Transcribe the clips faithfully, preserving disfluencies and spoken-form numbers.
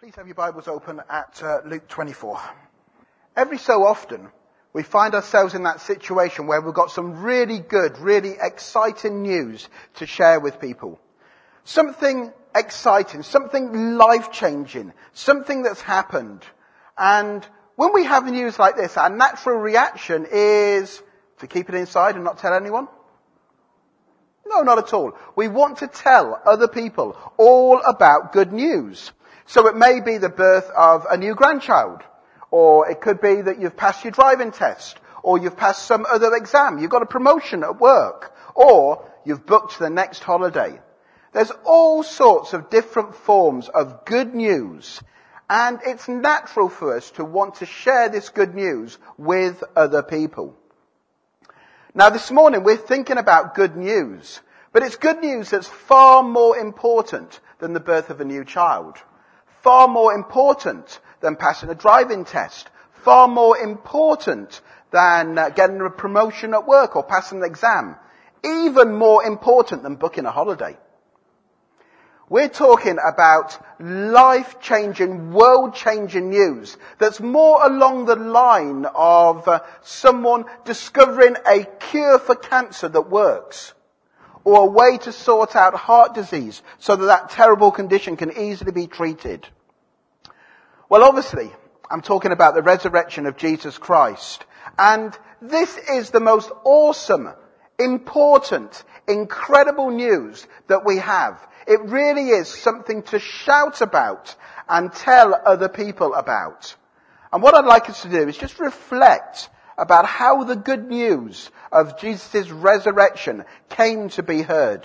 Please have your Bibles open at uh, Luke twenty-four. Every so often, we find ourselves in that situation where we've got some really good, really exciting news to share with people. Something exciting, something life-changing, something that's happened. And when we have news like this, our natural reaction is to keep it inside and not tell anyone. No, not at all. We want to tell other people all about good news. So it may be the birth of a new grandchild, or it could be that you've passed your driving test, or you've passed some other exam, you've got a promotion at work, or you've booked the next holiday. There's all sorts of different forms of good news, and it's natural for us to want to share this good news with other people. Now this morning we're thinking about good news, but it's good news that's far more important than the birth of a new child. Far more important than passing a driving test. Far more important than uh, getting a promotion at work or passing an exam. Even more important than booking a holiday. We're talking about life-changing, world-changing news that's more along the line of uh, someone discovering a cure for cancer that works. Or a way to sort out heart disease so that that terrible condition can easily be treated. Well, obviously, I'm talking about the resurrection of Jesus Christ. And this is the most awesome, important, incredible news that we have. It really is something to shout about and tell other people about. And what I'd like us to do is just reflect about how the good news of Jesus' resurrection came to be heard.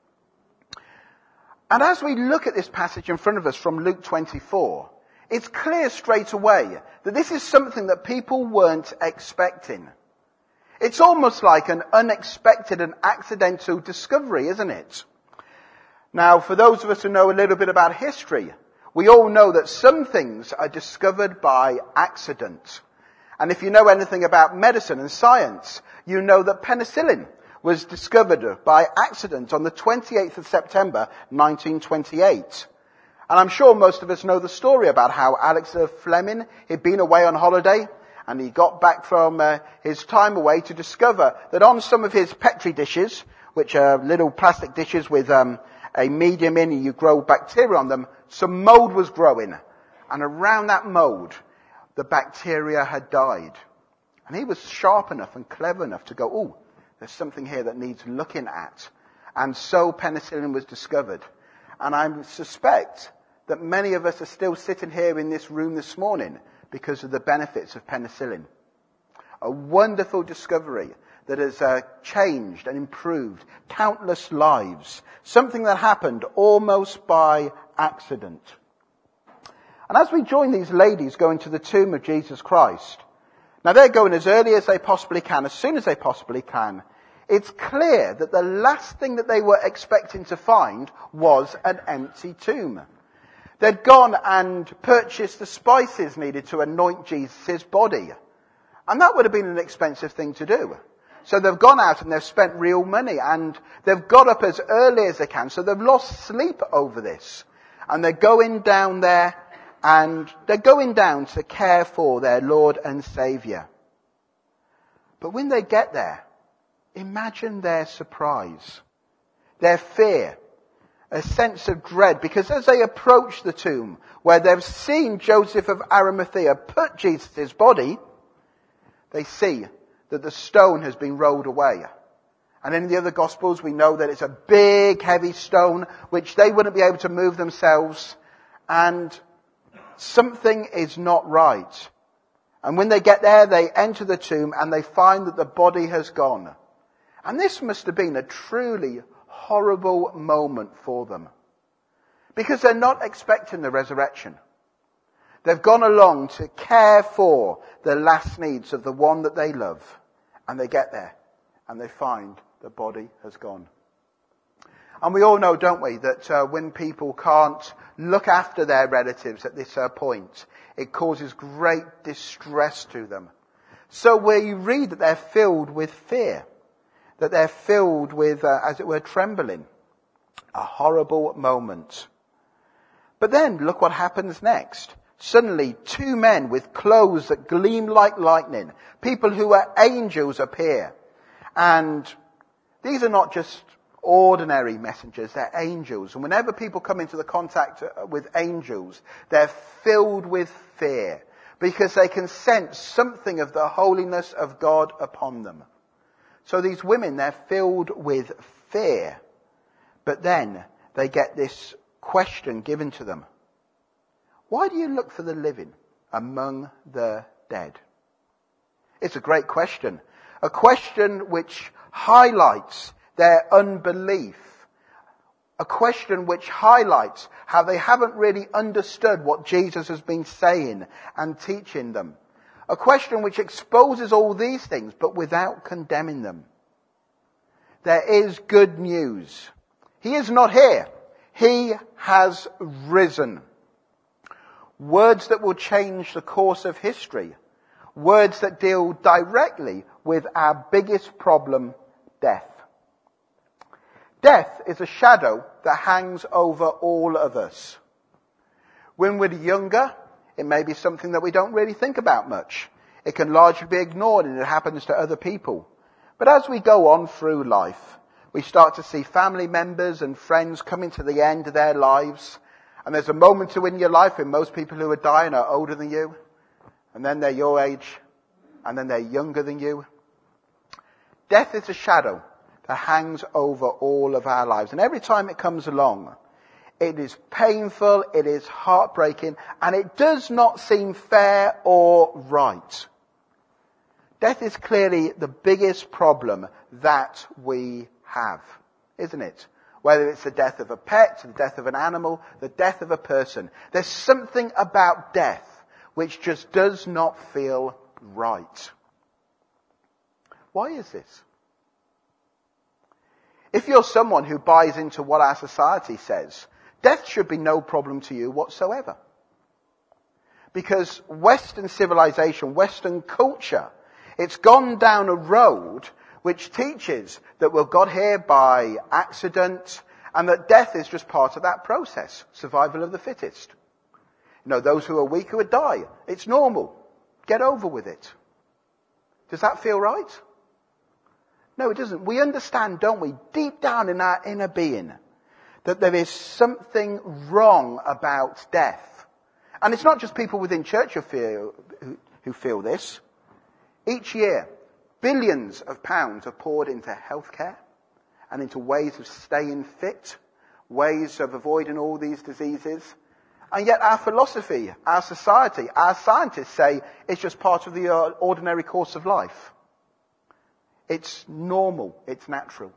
And as we look at this passage in front of us from Luke twenty-four, it's clear straight away that this is something that people weren't expecting. It's almost like an unexpected and accidental discovery, isn't it? Now, for those of us who know a little bit about history, we all know that some things are discovered by accident. And if you know anything about medicine and science, you know that penicillin was discovered by accident on the twenty-eighth of September, nineteen twenty-eight. And I'm sure most of us know the story about how Alexander Fleming had been away on holiday, and he got back from uh, his time away to discover that on some of his Petri dishes, which are little plastic dishes with um, a medium in and you grow bacteria on them, some mold was growing. And around that mold, the bacteria had died. And he was sharp enough and clever enough to go, oh, there's something here that needs looking at. And so penicillin was discovered. And I suspect that many of us are still sitting here in this room this morning because of the benefits of penicillin. A wonderful discovery that has uh, changed and improved countless lives. Something that happened almost by accident. And as we join these ladies going to the tomb of Jesus Christ, now they're going as early as they possibly can, as soon as they possibly can. It's clear that the last thing that they were expecting to find was an empty tomb. They'd gone and purchased the spices needed to anoint Jesus' body. And that would have been an expensive thing to do. So they've gone out and they've spent real money and they've got up as early as they can. So they've lost sleep over this. And they're going down there and they're going down to care for their Lord and Saviour. But when they get there, imagine their surprise, their fear, a sense of dread, because as they approach the tomb where they've seen Joseph of Arimathea put Jesus' body, they see that the stone has been rolled away. And in the other Gospels we know that it's a big, heavy stone which they wouldn't be able to move themselves, and something is not right. And when they get there, they enter the tomb and they find that the body has gone. And this must have been a truly horrible moment for them. Because they're not expecting the resurrection. They've gone along to care for the last needs of the one that they love. And they get there and they find the body has gone. And we all know, don't we, that uh, when people can't look after their relatives at this uh, point, it causes great distress to them. So where you read that they're filled with fear, that they're filled with, uh, as it were, trembling. A horrible moment. But then look what happens next. Suddenly two men with clothes that gleam like lightning, people who are angels, appear. And these are not just ordinary messengers, they're angels. And whenever people come into the contact with angels, they're filled with fear because they can sense something of the holiness of God upon them. So these women, they're filled with fear. But then they get this question given to them. Why do you look for the living among the dead? It's a great question. A question which highlights their unbelief. A question which highlights how they haven't really understood what Jesus has been saying and teaching them. A question which exposes all these things, but without condemning them. There is good news. He is not here. He has risen. Words that will change the course of history. Words that deal directly with our biggest problem, death. Death is a shadow that hangs over all of us. When we're younger, it may be something that we don't really think about much. It can largely be ignored and it happens to other people. But as we go on through life, we start to see family members and friends coming to the end of their lives. And there's a moment in your life when most people who are dying are older than you. And then they're your age. And then they're younger than you. Death is a shadow that hangs over all of our lives. And every time it comes along, it is painful, it is heartbreaking, and it does not seem fair or right. Death is clearly the biggest problem that we have, isn't it? Whether it's the death of a pet, the death of an animal, the death of a person. There's something about death which just does not feel right. Why is this? If you're someone who buys into what our society says, death should be no problem to you whatsoever. Because Western civilization, Western culture, it's gone down a road which teaches that we're got here by accident and that death is just part of that process. Survival of the fittest. You know, those who are weaker would die. It's normal. Get over with it. Does that feel right? No, it doesn't. We understand, don't we, deep down in our inner being, that there is something wrong about death. And it's not just people within church who feel, who, who feel this. Each year, billions of pounds are poured into healthcare and into ways of staying fit, ways of avoiding all these diseases. And yet our philosophy, our society, our scientists say it's just part of the ordinary course of life. It's normal. It's natural.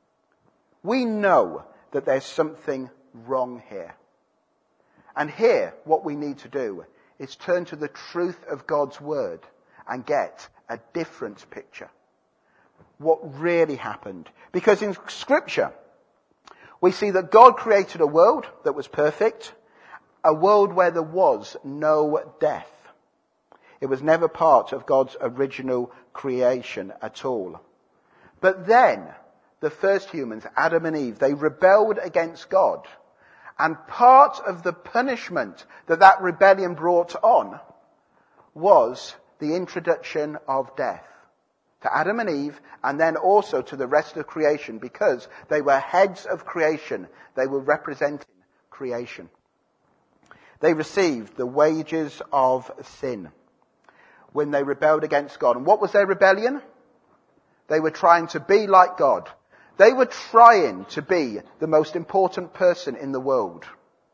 We know that there's something wrong here. And here, what we need to do is turn to the truth of God's word and get a different picture. What really happened. Because in Scripture, we see that God created a world that was perfect, a world where there was no death. It was never part of God's original creation at all. But then, the first humans, Adam and Eve, they rebelled against God. And part of the punishment that that rebellion brought on was the introduction of death. To Adam and Eve, and then also to the rest of creation, because they were heads of creation. They were representing creation. They received the wages of sin when they rebelled against God. And what was their rebellion? They were trying to be like God. They were trying to be the most important person in the world.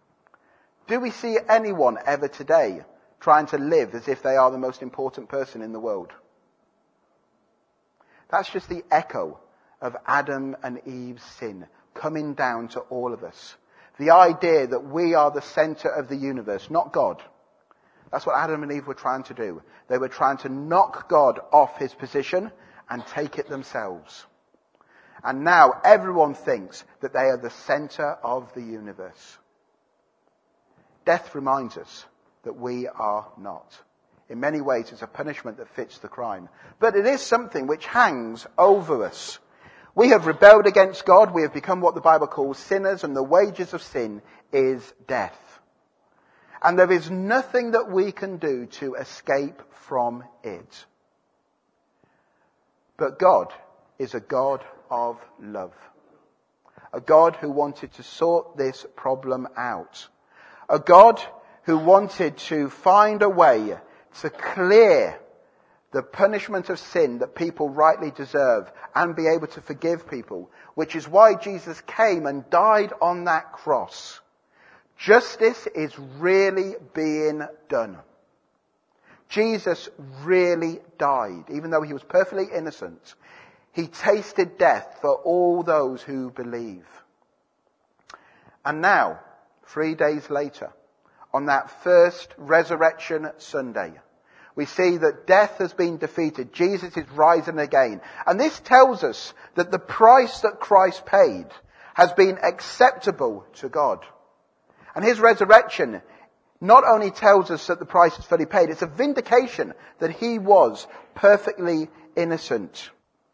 Do we see anyone ever today trying to live as if they are the most important person in the world? That's just the echo of Adam and Eve's sin coming down to all of us. The idea that we are the center of the universe, not God. That's what Adam and Eve were trying to do. They were trying to knock God off his position and take it themselves. And now everyone thinks that they are the center of the universe. Death reminds us that we are not. In many ways, it's a punishment that fits the crime. But it is something which hangs over us. We have rebelled against God. We have become what the Bible calls sinners, and the wages of sin is death. And there is nothing that we can do to escape from it. But God is a God of love. A God who wanted to sort this problem out. A God who wanted to find a way to clear the punishment of sin that people rightly deserve and be able to forgive people, which is why Jesus came and died on that cross. Justice is really being done. Jesus really died, even though he was perfectly innocent. He tasted death for all those who believe. And now, three days later, on that first resurrection Sunday, we see that death has been defeated. Jesus is rising again. And this tells us that the price that Christ paid has been acceptable to God. And his resurrection not only tells us that the price is fully paid, it's a vindication that he was perfectly innocent.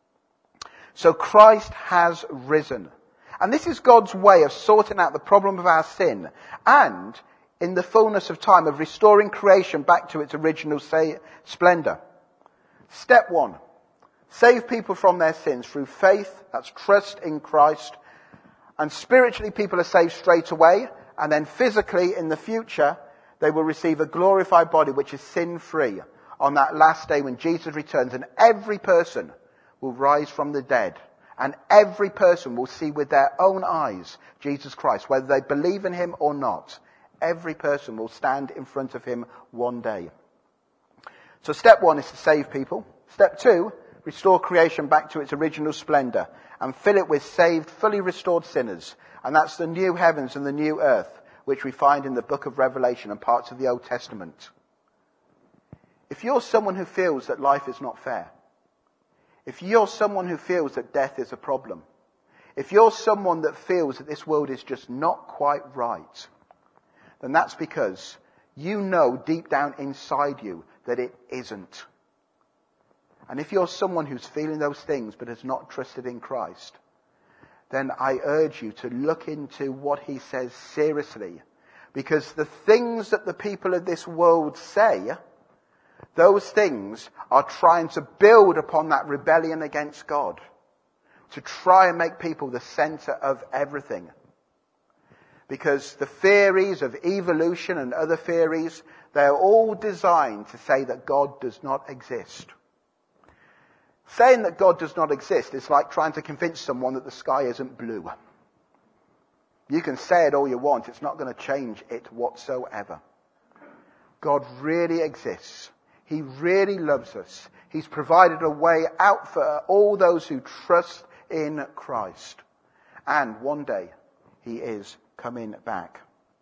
So Christ has risen. And this is God's way of sorting out the problem of our sin and, in the fullness of time, of restoring creation back to its original say, splendor. Step one, save people from their sins through faith, that's trust in Christ. And spiritually people are saved straight away, and then physically in the future they will receive a glorified body which is sin-free on that last day when Jesus returns, and every person will rise from the dead. And every person will see with their own eyes Jesus Christ, whether they believe in him or not. Every person will stand in front of him one day. So step one is to save people. Step two, restore creation back to its original splendor and fill it with saved, fully restored sinners. And that's the new heavens and the new earth, which we find in the book of Revelation and parts of the Old Testament. If you're someone who feels that life is not fair, if you're someone who feels that death is a problem, if you're someone that feels that this world is just not quite right, then that's because you know deep down inside you that it isn't. And if you're someone who's feeling those things but has not trusted in Christ, then I urge you to look into what he says seriously. Because the things that the people of this world say, those things are trying to build upon that rebellion against God, to try and make people the center of everything. Because the theories of evolution and other theories, they're all designed to say that God does not exist. Saying that God does not exist is like trying to convince someone that the sky isn't blue. You can say it all you want, it's not going to change it whatsoever. God really exists. He really loves us. He's provided a way out for all those who trust in Christ. And one day, he is coming back.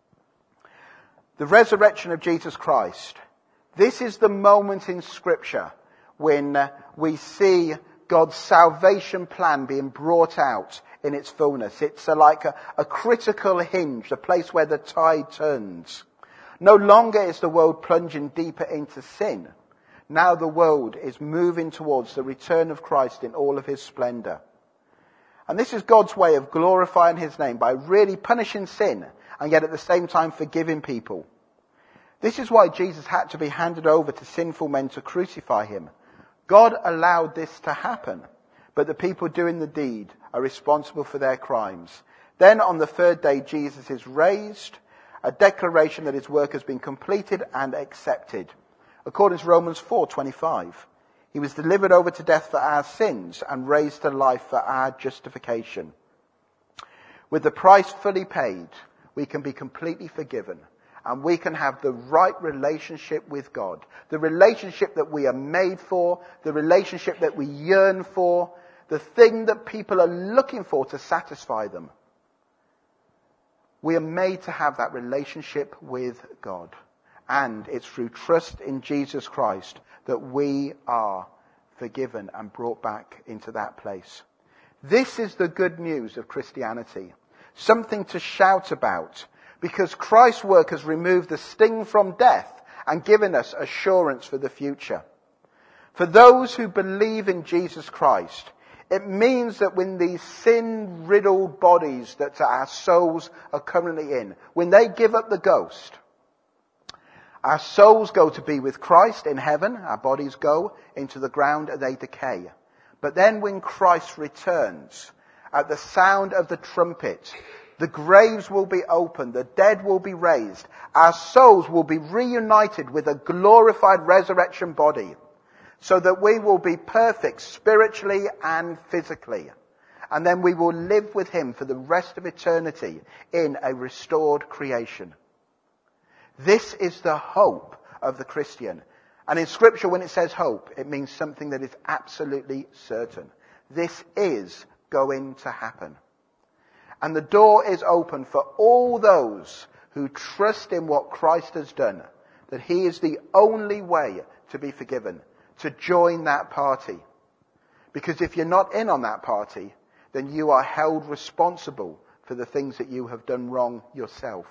The resurrection of Jesus Christ. This is the moment in Scripture when uh, we see God's salvation plan being brought out in its fullness. It's a, like a, a critical hinge, a place where the tide turns. No longer is the world plunging deeper into sin. Now the world is moving towards the return of Christ in all of his splendor. And this is God's way of glorifying his name by really punishing sin and yet at the same time forgiving people. This is why Jesus had to be handed over to sinful men to crucify him. God allowed this to happen, but the people doing the deed are responsible for their crimes. Then on the third day, Jesus is raised, a declaration that his work has been completed and accepted. According to Romans four twenty-five, he was delivered over to death for our sins and raised to life for our justification. With the price fully paid, we can be completely forgiven. And we can have the right relationship with God. The relationship that we are made for. The relationship that we yearn for. The thing that people are looking for to satisfy them. We are made to have that relationship with God. And it's through trust in Jesus Christ that we are forgiven and brought back into that place. This is the good news of Christianity. Something to shout about. Because Christ's work has removed the sting from death and given us assurance for the future. For those who believe in Jesus Christ, it means that when these sin-riddled bodies that our souls are currently in, when they give up the ghost, Our souls go to be with Christ in heaven. Our bodies go into the ground and they decay. But then when Christ returns, at the sound of the trumpet, the graves will be opened, the dead will be raised, our souls will be reunited with a glorified resurrection body, so that we will be perfect spiritually and physically. And then we will live with him for the rest of eternity in a restored creation. This is the hope of the Christian. And in Scripture, when it says hope, it means something that is absolutely certain. This is going to happen. And the door is open for all those who trust in what Christ has done, that he is the only way to be forgiven, to join that party. Because if you're not in on that party, then you are held responsible for the things that you have done wrong yourself.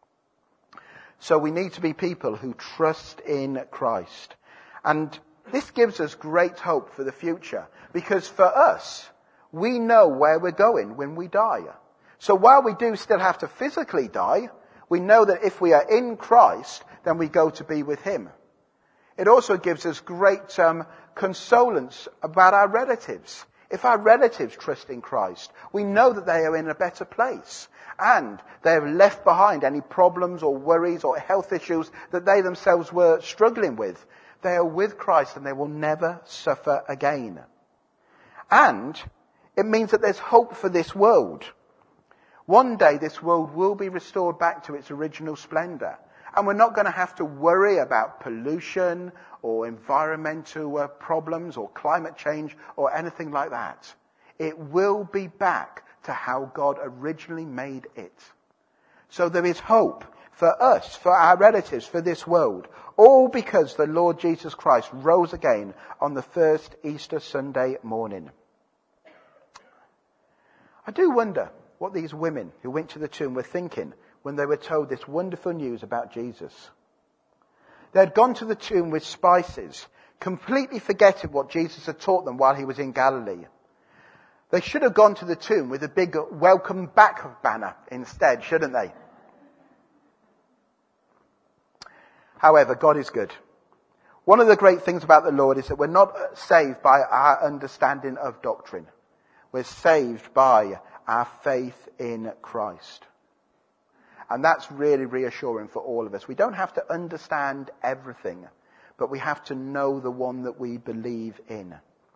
So we need to be people who trust in Christ. And this gives us great hope for the future, because for us, we know where we're going when we die. So while we do still have to physically die, we know that if we are in Christ, then we go to be with him. It also gives us great um, consolence about our relatives. If our relatives trust in Christ, we know that they are in a better place. And they have left behind any problems or worries or health issues that they themselves were struggling with. They are with Christ and they will never suffer again. And it means that there's hope for this world. One day this world will be restored back to its original splendor. And we're not going to have to worry about pollution or environmental uh, problems or climate change or anything like that. It will be back to how God originally made it. So there is hope for us, for our relatives, for this world, all because the Lord Jesus Christ rose again on the first Easter Sunday morning. I do wonder what these women who went to the tomb were thinking when they were told this wonderful news about Jesus. They had gone to the tomb with spices, completely forgetting what Jesus had taught them while he was in Galilee. They should have gone to the tomb with a big welcome back banner instead, shouldn't they? However, God is good. One of the great things about the Lord is that we're not saved by our understanding of doctrine. We're saved by our faith in Christ. And that's really reassuring for all of us. We don't have to understand everything, but we have to know the one that we believe in.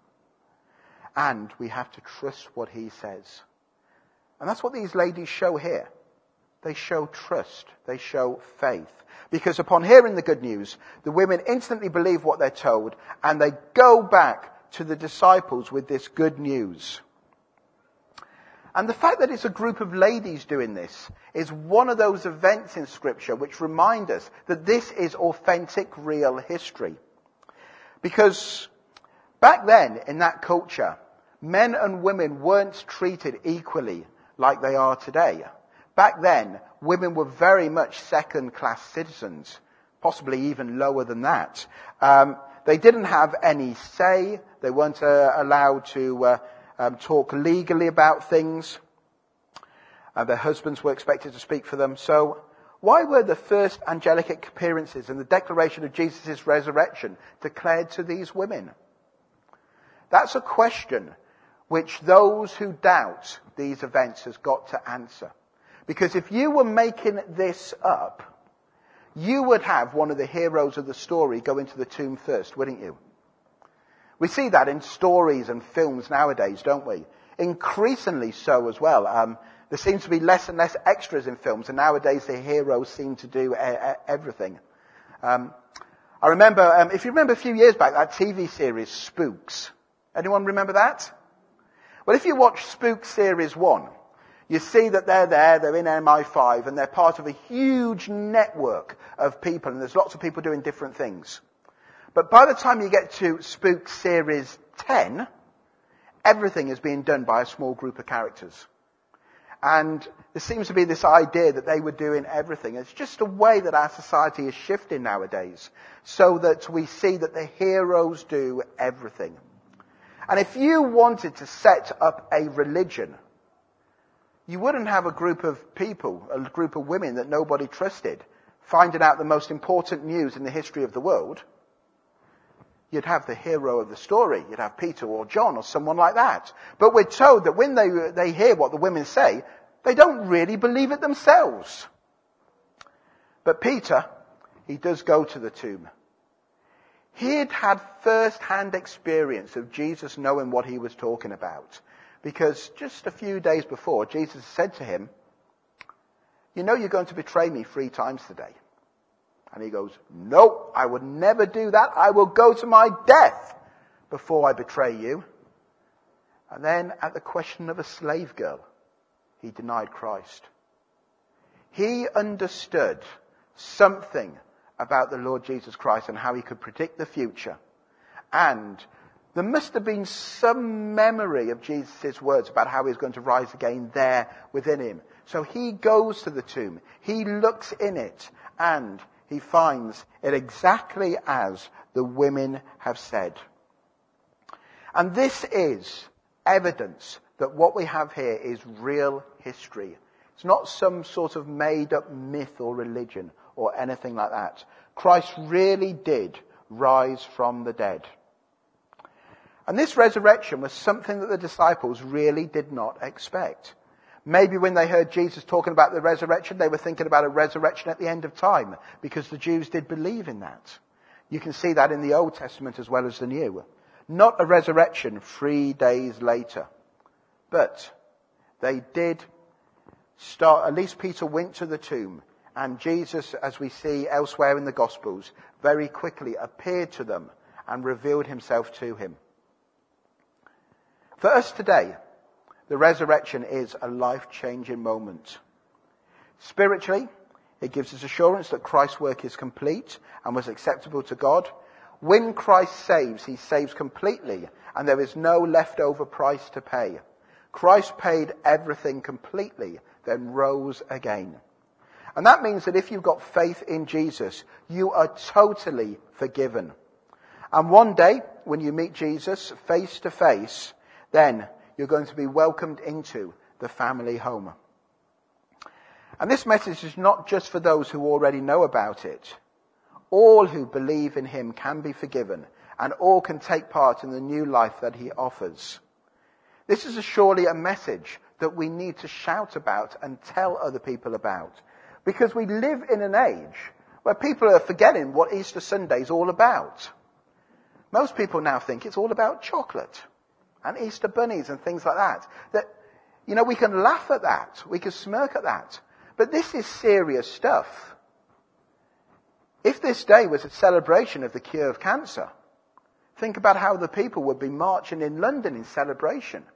And we have to trust what he says. And that's what these ladies show here. They show trust. They show faith. Because upon hearing the good news, the women instantly believe what they're told, and they go back to the disciples with this good news. And the fact that it's a group of ladies doing this is one of those events in Scripture which remind us that this is authentic, real history. Because back then, in that culture, men and women weren't treated equally like they are today. Back then, women were very much second-class citizens, possibly even lower than that. Um, they didn't have any say. They weren't uh, allowed to uh, um, talk legally about things. Uh, their husbands were expected to speak for them. So why were the first angelic appearances and the declaration of Jesus' resurrection declared to these women? That's a question which those who doubt these events has got to answer. Because if you were making this up, you would have one of the heroes of the story go into the tomb first, wouldn't you? We see that in stories and films nowadays, don't we? Increasingly so as well. Um, there seems to be less and less extras in films, and nowadays the heroes seem to do a- a- everything. Um, I remember, um, if you remember a few years back, that T V series Spooks. Anyone remember that? Well, if you watch Spooks Series one, you see that they're there, they're in M I five, and they're part of a huge network of people, and there's lots of people doing different things. But by the time you get to Spooks Series ten, everything is being done by a small group of characters. And there seems to be this idea that they were doing everything. It's just a way that our society is shifting nowadays, so that we see that the heroes do everything. And if you wanted to set up a religion, you wouldn't have a group of people, a group of women that nobody trusted, finding out the most important news in the history of the world, you'd have the hero of the story. You'd have Peter or John or someone like that. But we're told that when they, they hear what the women say, they don't really believe it themselves. But Peter, he does go to the tomb. He had had first-hand experience of Jesus knowing what he was talking about. Because just a few days before, Jesus said to him, you know you're going to betray me three times today. And he goes, no, I would never do that. I will go to my death before I betray you. And then at the question of a slave girl, he denied Christ. He understood something about the Lord Jesus Christ and how he could predict the future. And there must have been some memory of Jesus' words about how he was going to rise again there within him. So he goes to the tomb. He looks in it and he finds it exactly as the women have said. And this is evidence that what we have here is real history. It's not some sort of made-up myth or religion or anything like that. Christ really did rise from the dead. And this resurrection was something that the disciples really did not expect. Maybe when they heard Jesus talking about the resurrection, they were thinking about a resurrection at the end of time, because the Jews did believe in that. You can see that in the Old Testament as well as the New. Not a resurrection three days later. But they did start, at least Peter went to the tomb, and Jesus, as we see elsewhere in the Gospels, very quickly appeared to them and revealed himself to him. For us today, the resurrection is a life-changing moment. Spiritually, it gives us assurance that Christ's work is complete and was acceptable to God. When Christ saves, he saves completely, and there is no leftover price to pay. Christ paid everything completely, then rose again. And that means that if you've got faith in Jesus, you are totally forgiven. And one day, when you meet Jesus face to face, then you're going to be welcomed into the family home. And this message is not just for those who already know about it. All who believe in him can be forgiven, and all can take part in the new life that he offers. This is surely a message that we need to shout about and tell other people about, because we live in an age where people are forgetting what Easter Sunday is all about. Most people now think it's all about chocolate and Easter bunnies and things like that. That, you know, we can laugh at that. We can smirk at that. But this is serious stuff. If this day was a celebration of the cure of cancer, think about how the people would be marching in London in celebration.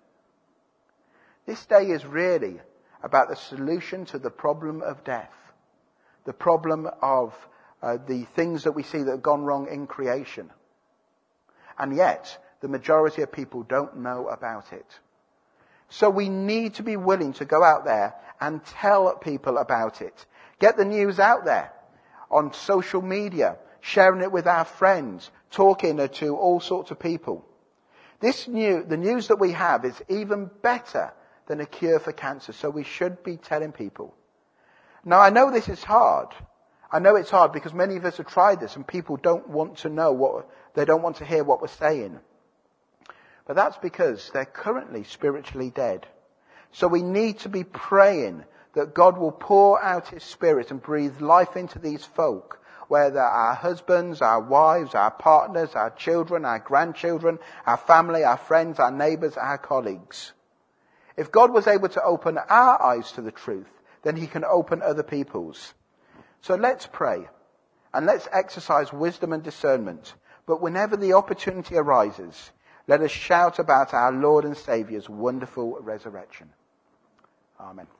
This day is really about the solution to the problem of death. The problem of uh, the things that we see that have gone wrong in creation. And yet, the majority of people don't know about it. So we need to be willing to go out there and tell people about it. Get the news out there on social media, sharing it with our friends, talking to all sorts of people. This new, the news that we have is even better than a cure for cancer, so we should be telling people. Now, I know this is hard. I know it's hard because many of us have tried this and people don't want to know what, they don't want to hear what we're saying. But that's because they're currently spiritually dead. So we need to be praying that God will pour out his Spirit and breathe life into these folk, whether our husbands, our wives, our partners, our children, our grandchildren, our family, our friends, our neighbours, our colleagues. If God was able to open our eyes to the truth, then he can open other people's. So let's pray and let's exercise wisdom and discernment. But whenever the opportunity arises, let us shout about our Lord and Saviour's wonderful resurrection. Amen.